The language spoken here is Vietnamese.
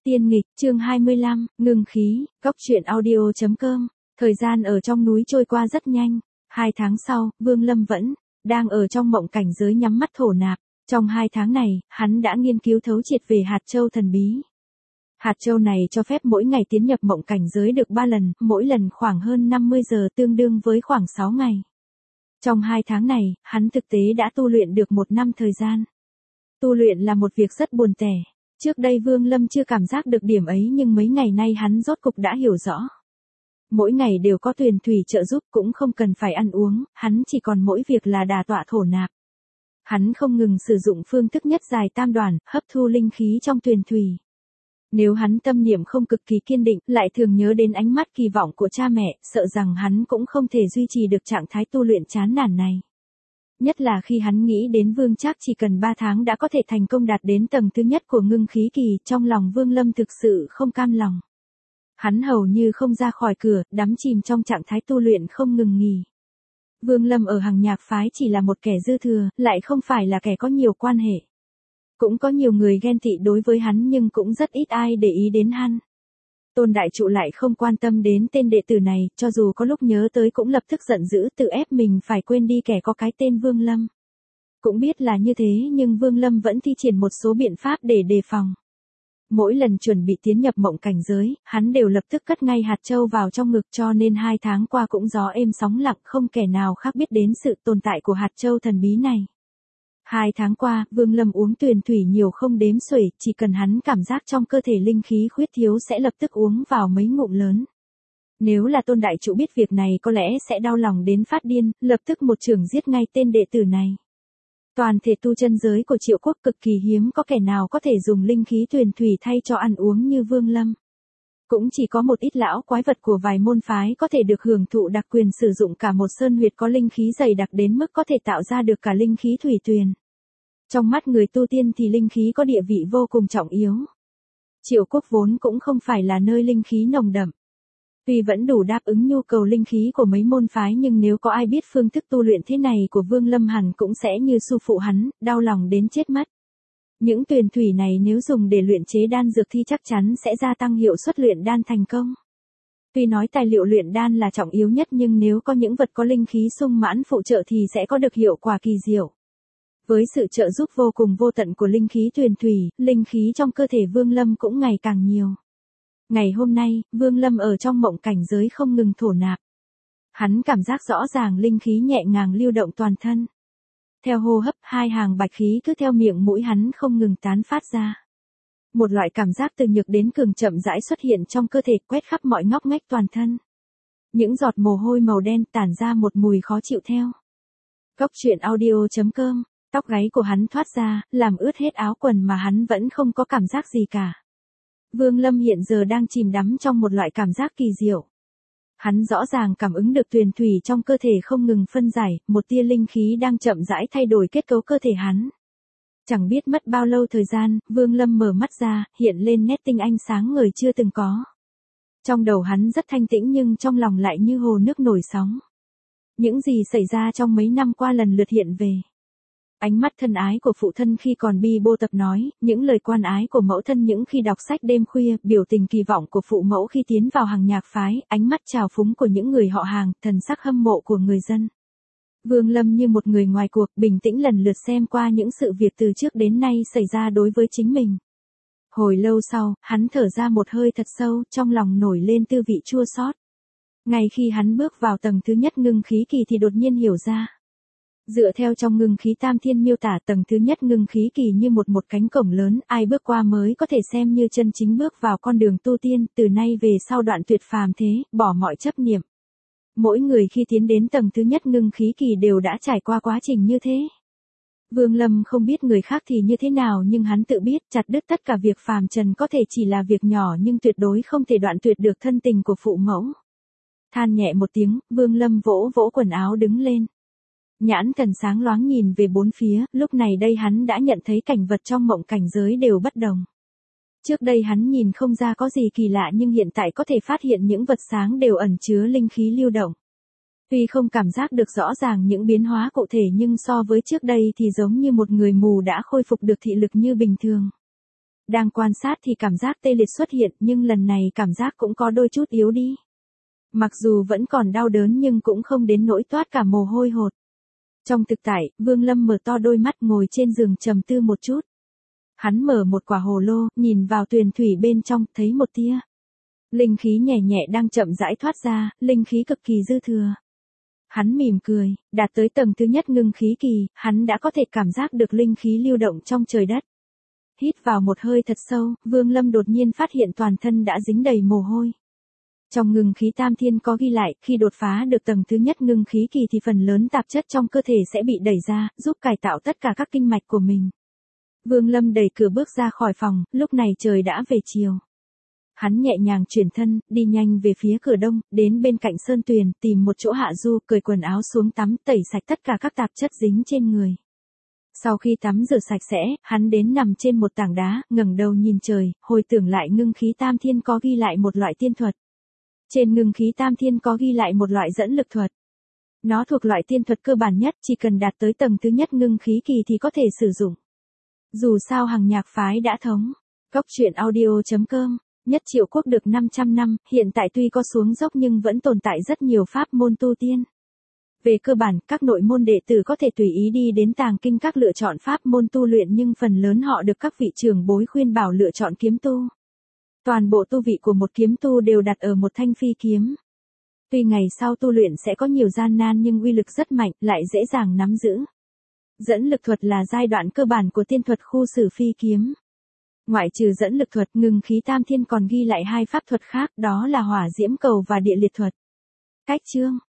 Tiên nghịch, chương 25, ngưng khí, góc truyện audio.com. Thời gian ở trong núi trôi qua rất nhanh. 2 tháng sau, Vương Lâm vẫn đang ở trong mộng cảnh giới nhắm mắt thổ nạp. Trong 2 tháng này, hắn đã nghiên cứu thấu triệt về hạt châu thần bí. Hạt châu này cho phép mỗi ngày tiến nhập mộng cảnh giới được 3 lần, mỗi lần khoảng hơn 50 giờ tương đương với khoảng 6 ngày. Trong 2 tháng này, hắn thực tế đã tu luyện được 1 năm thời gian. Tu luyện là một việc rất buồn tẻ. Trước đây Vương Lâm chưa cảm giác được điểm ấy nhưng mấy ngày nay hắn rốt cục đã hiểu rõ. Mỗi ngày đều có tuyền thủy trợ giúp cũng không cần phải ăn uống, hắn chỉ còn mỗi việc là đả tọa thổ nạp. Hắn không ngừng sử dụng phương thức nhất dài tam đoàn, hấp thu linh khí trong tuyền thủy. Nếu hắn tâm niệm không cực kỳ kiên định, lại thường nhớ đến ánh mắt kỳ vọng của cha mẹ, sợ rằng hắn cũng không thể duy trì được trạng thái tu luyện chán nản này. Nhất là khi hắn nghĩ đến Vương Trác chỉ cần 3 tháng đã có thể thành công đạt đến tầng thứ nhất của ngưng khí kỳ, trong lòng Vương Lâm thực sự không cam lòng. Hắn hầu như không ra khỏi cửa, đắm chìm trong trạng thái tu luyện không ngừng nghỉ. Vương Lâm ở Hằng Nhạc phái chỉ là một kẻ dư thừa, lại không phải là kẻ có nhiều quan hệ. Cũng có nhiều người ghen tị đối với hắn nhưng cũng rất ít ai để ý đến hắn. Tôn Đại Trụ lại không quan tâm đến tên đệ tử này, cho dù có lúc nhớ tới cũng lập tức giận dữ tự ép mình phải quên đi kẻ có cái tên Vương Lâm. Cũng biết là như thế nhưng Vương Lâm vẫn thi triển một số biện pháp để đề phòng. Mỗi lần chuẩn bị tiến nhập mộng cảnh giới, hắn đều lập tức cất ngay hạt châu vào trong ngực cho nên 2 tháng qua cũng gió êm sóng lặng không kẻ nào khác biết đến sự tồn tại của hạt châu thần bí này. 2 tháng qua, Vương Lâm uống tuyền thủy nhiều không đếm xuể, chỉ cần hắn cảm giác trong cơ thể linh khí khuyết thiếu sẽ lập tức uống vào mấy ngụm lớn. Nếu là Tôn Đại Trụ biết việc này có lẽ sẽ đau lòng đến phát điên, lập tức một chưởng giết ngay tên đệ tử này. Toàn thể tu chân giới của Triệu Quốc cực kỳ hiếm có kẻ nào có thể dùng linh khí tuyền thủy thay cho ăn uống như Vương Lâm. Cũng chỉ có một ít lão quái vật của vài môn phái có thể được hưởng thụ đặc quyền sử dụng cả một sơn huyệt có linh khí dày đặc đến mức có thể tạo ra được cả linh khí thủy tuyền. Trong mắt người tu tiên thì linh khí có địa vị vô cùng trọng yếu. Triệu Quốc vốn cũng không phải là nơi linh khí nồng đậm. Tuy vẫn đủ đáp ứng nhu cầu linh khí của mấy môn phái nhưng nếu có ai biết phương thức tu luyện thế này của Vương Lâm hẳn cũng sẽ như sư phụ hắn, đau lòng đến chết mất. Những tuyền thủy này nếu dùng để luyện chế đan dược thì chắc chắn sẽ gia tăng hiệu suất luyện đan thành công. Tuy nói tài liệu luyện đan là trọng yếu nhất nhưng nếu có những vật có linh khí sung mãn phụ trợ thì sẽ có được hiệu quả kỳ diệu. Với sự trợ giúp vô cùng vô tận của linh khí tuyền thủy, linh khí trong cơ thể Vương Lâm cũng ngày càng nhiều. Ngày hôm nay, Vương Lâm ở trong mộng cảnh giới không ngừng thổ nạp. Hắn cảm giác rõ ràng linh khí nhẹ nhàng lưu động toàn thân. Theo hô hấp, 2 hàng bạch khí cứ theo miệng mũi hắn không ngừng tán phát ra. Một loại cảm giác từ nhược đến cường chậm rãi xuất hiện trong cơ thể quét khắp mọi ngóc ngách toàn thân. Những giọt mồ hôi màu đen tản ra một mùi khó chịu theo. Góc truyện audio.com, tóc gáy của hắn thoát ra, làm ướt hết áo quần mà hắn vẫn không có cảm giác gì cả. Vương Lâm hiện giờ đang chìm đắm trong một loại cảm giác kỳ diệu. Hắn rõ ràng cảm ứng được tuyền thủy trong cơ thể không ngừng phân giải, một tia linh khí đang chậm rãi thay đổi kết cấu cơ thể hắn. Chẳng biết mất bao lâu thời gian, Vương Lâm mở mắt ra, hiện lên nét tinh anh sáng ngời chưa từng có. Trong đầu hắn rất thanh tĩnh nhưng trong lòng lại như hồ nước nổi sóng. Những gì xảy ra trong mấy năm qua lần lượt hiện về. Ánh mắt thân ái của phụ thân khi còn bi bô tập nói, những lời quan ái của mẫu thân những khi đọc sách đêm khuya, biểu tình kỳ vọng của phụ mẫu khi tiến vào Hằng Nhạc phái, ánh mắt trào phúng của những người họ hàng, thần sắc hâm mộ của người dân. Vương Lâm như một người ngoài cuộc, bình tĩnh lần lượt xem qua những sự việc từ trước đến nay xảy ra đối với chính mình. Hồi lâu sau, hắn thở ra một hơi thật sâu, trong lòng nổi lên tư vị chua xót. Ngay khi hắn bước vào tầng thứ nhất ngưng khí kỳ thì đột nhiên hiểu ra. Dựa theo trong ngưng khí tam thiên miêu tả tầng thứ nhất ngưng khí kỳ như một cánh cổng lớn, ai bước qua mới có thể xem như chân chính bước vào con đường tu tiên, từ nay về sau đoạn tuyệt phàm thế, bỏ mọi chấp niệm. Mỗi người khi tiến đến tầng thứ nhất ngưng khí kỳ đều đã trải qua quá trình như thế. Vương Lâm không biết người khác thì như thế nào nhưng hắn tự biết chặt đứt tất cả việc phàm trần có thể chỉ là việc nhỏ nhưng tuyệt đối không thể đoạn tuyệt được thân tình của phụ mẫu. Than nhẹ một tiếng, Vương Lâm vỗ vỗ quần áo đứng lên. Nhãn thần sáng loáng nhìn về bốn phía, lúc này đây hắn đã nhận thấy cảnh vật trong mộng cảnh giới đều bất đồng. Trước đây hắn nhìn không ra có gì kỳ lạ nhưng hiện tại có thể phát hiện những vật sáng đều ẩn chứa linh khí lưu động. Tuy không cảm giác được rõ ràng những biến hóa cụ thể nhưng so với trước đây thì giống như một người mù đã khôi phục được thị lực như bình thường. Đang quan sát thì cảm giác tê liệt xuất hiện, nhưng lần này cảm giác cũng có đôi chút yếu đi. Mặc dù vẫn còn đau đớn nhưng cũng không đến nỗi toát cả mồ hôi hột. Trong thực tại, Vương Lâm mở to đôi mắt ngồi trên giường trầm tư một chút. Hắn mở một quả hồ lô, nhìn vào tuyền thủy bên trong, thấy một tia linh khí nhẹ nhẹ đang chậm rãi thoát ra, linh khí cực kỳ dư thừa. Hắn mỉm cười, đạt tới tầng thứ nhất ngưng khí kỳ, hắn đã có thể cảm giác được linh khí lưu động trong trời đất. Hít vào một hơi thật sâu, Vương Lâm đột nhiên phát hiện toàn thân đã dính đầy mồ hôi. Trong ngưng khí tam thiên có ghi lại, khi đột phá được tầng thứ nhất ngưng khí kỳ thì phần lớn tạp chất trong cơ thể sẽ bị đẩy ra, giúp cải tạo tất cả các kinh mạch của mình. Vương Lâm đẩy cửa bước ra khỏi phòng, lúc này trời đã về chiều. Hắn nhẹ nhàng chuyển thân, đi nhanh về phía cửa đông, đến bên cạnh sơn tuyền, tìm một chỗ hạ du, cởi quần áo xuống tắm, tẩy sạch tất cả các tạp chất dính trên người. Sau khi tắm rửa sạch sẽ, hắn đến nằm trên một tảng đá, ngẩng đầu nhìn trời, hồi tưởng lại ngưng khí tam thiên có ghi lại một loại tiên thuật. Trên ngưng khí tam thiên có ghi lại một loại dẫn lực thuật. Nó thuộc loại tiên thuật cơ bản nhất, chỉ cần đạt tới tầng thứ nhất ngưng khí kỳ thì có thể sử dụng. Dù sao Hằng Nhạc phái đã thống. Cốc truyện audio.com. Nhất Triệu Quốc được 500 năm, hiện tại tuy có xuống dốc nhưng vẫn tồn tại rất nhiều pháp môn tu tiên. Về cơ bản, các nội môn đệ tử có thể tùy ý đi đến tàng kinh các lựa chọn pháp môn tu luyện, nhưng phần lớn họ được các vị trưởng bối khuyên bảo lựa chọn kiếm tu. Toàn bộ tu vị của một kiếm tu đều đặt ở một thanh phi kiếm. Tuy ngày sau tu luyện sẽ có nhiều gian nan nhưng uy lực rất mạnh, lại dễ dàng nắm giữ. Dẫn lực thuật là giai đoạn cơ bản của tiên thuật khu xử phi kiếm. Ngoại trừ dẫn lực thuật, ngưng khí tam thiên còn ghi lại hai pháp thuật khác, đó là hỏa diễm cầu và địa liệt thuật. Cách chương